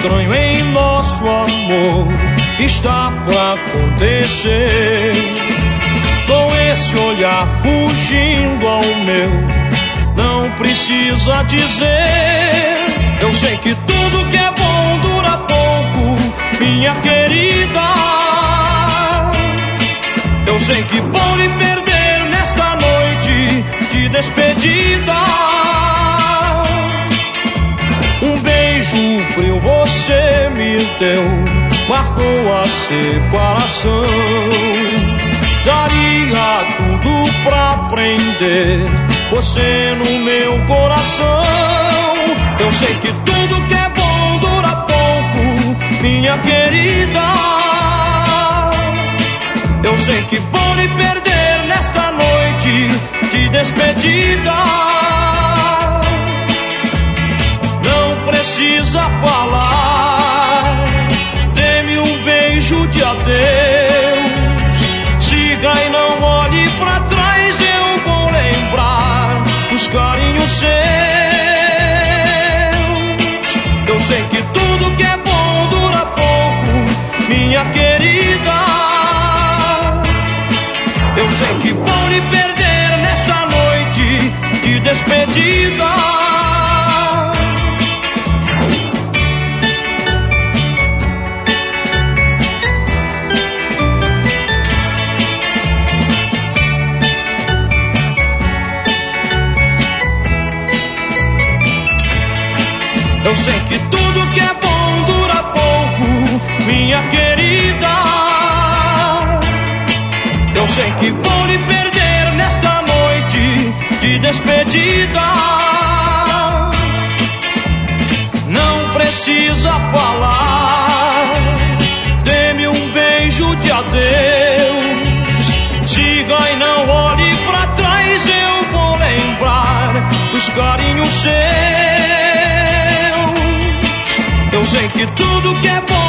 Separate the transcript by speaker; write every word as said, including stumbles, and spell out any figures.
Speaker 1: estranho em nosso amor está pra acontecer. Com esse olhar fugindo ao meu, não precisa dizer. Eu sei que tudo que é bom dura pouco, minha querida. Eu sei que vou lhe perder nesta noite de despedida. Um beijo frio você me deu, marcou a separação. Daria tudo pra prender você no meu coração. Eu sei que tudo que é bom dura pouco, minha querida. Eu sei que vou lhe perder nesta noite de despedida. Não precisa falar, dê-me um beijo de adeus. Siga e não olhe pra trás, eu vou lembrar dos carinhos seus. Eu sei que tudo que é bom dura pouco, minha querida. Eu sei que vou lhe perder nesta noite de despedida. Eu sei que tudo que é bom dura pouco, minha querida. Eu sei que vou lhe perder nesta noite de despedida. Não precisa falar, dê-me um beijo de adeus. Siga e não olhe pra trás, eu vou lembrar dos carinhos seus. Eu sei que tudo que é bom